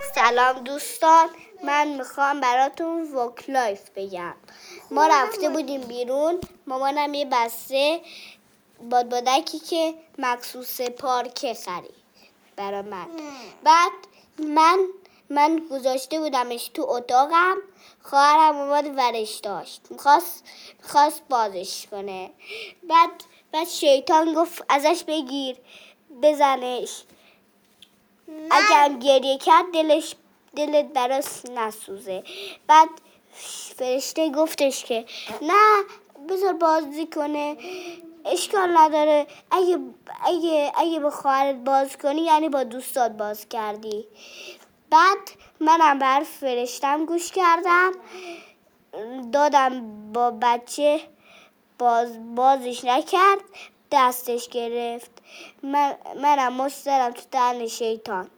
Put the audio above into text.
سلام دوستان، من میخوام براتون وکلایف بگم. ما رفته بودیم بیرون، مامانم یه بسته بادبادکی که مخصوص پارکه خرید برای من. بعد من گذاشته بودمش تو اتاقم، خواهرم اومد ورش داشت، میخواست بازش کنه. بعد شیطان گفت ازش بگیر بزنش، اگرم گریه کرد دلت براش نسوزه. بعد فرشته گفتش که نه، بذار بازی کنه، اشکال نداره. اگه به خواهرت باز کنی یعنی با دوستات باز کردی. بعد منم بر فرشتم گوش کردم، دادم با بچه، بازش نکرد، دستش گرفت. منم مشت زدم تو دهن شیطان.